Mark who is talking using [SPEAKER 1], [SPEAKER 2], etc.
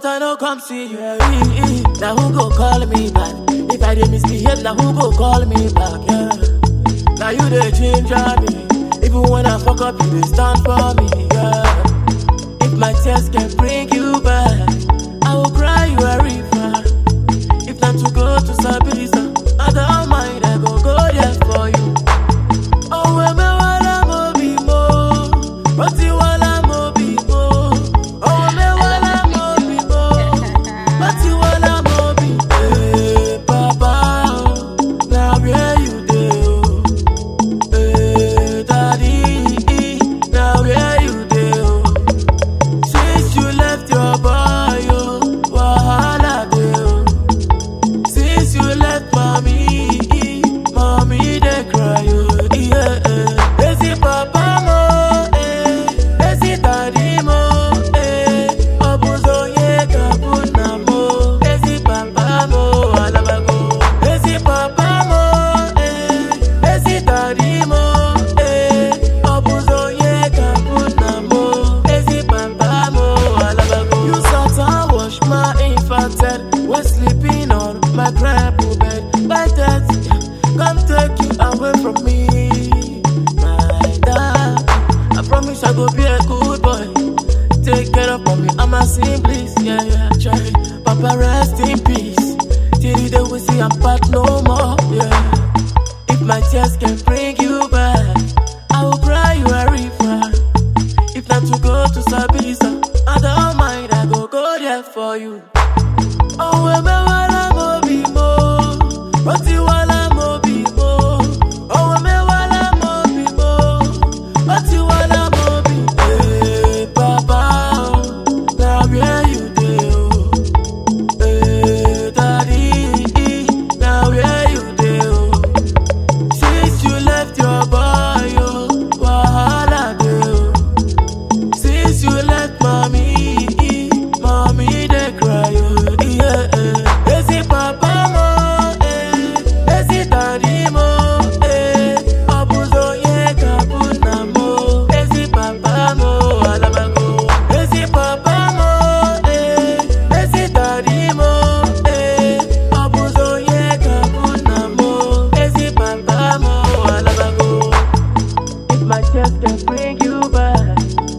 [SPEAKER 1] but I no come see you. Now who go call me back? If I dey misbehave, now who go call me back? Yeah. Now you dey ginger me. Even when I fuck up, you dey stand for me. Yeah. If my tears can bring you back, I will cry you a river. If not to go to Sabisa, I don't mind, I go there for you. Oh, we me wala mo be mo, but you wala mo be mo. Oh, me wala mo be mo, but you wala mo be. Hey, Papa, now where you dey? Hey, Daddy, now where you dey? Since you left your boy, wahala dey. Since you left mommy dey cry. Ezi papa mo, ezi daddy mo, obuzo ye kapuna mo. Ezi papa mo, alabago. Ezi papa mo, ezi daddy mo, obuzo ye kapuna mo. Ezi papa mo, alabago. You sat and wash my infanted, was sleeping on my crumpled bed. My dad, come take you away from me. My dad, I promise I go be a good boy. Take care of mommy, I'm a simplest. Yeah, try. Papa, rest in peace. Till the day we see I'm back no more. Yeah. If my tears can bring you back, I will cry you a river. If not to go to Sabisa, I don't mind, I go there for you. Oh, we me wala mo be mo, but you wala mo be mo. Oh, we me wala mo be mo, but you wala mo be. Hey, Papa, now where you dey? Hey, Daddy, now where you dey? Since you left your boy, wahala dey. Since you left mommy dey cry. Ezi papa mo, ezi daddy mo, obuzo ye kapuna mo. Ezi papa mo, alabago. Ezi papa mo, ezi daddy mo, obuzo ye kapuna mo. Ezi papa mo, alabago. If my chest can bring you back,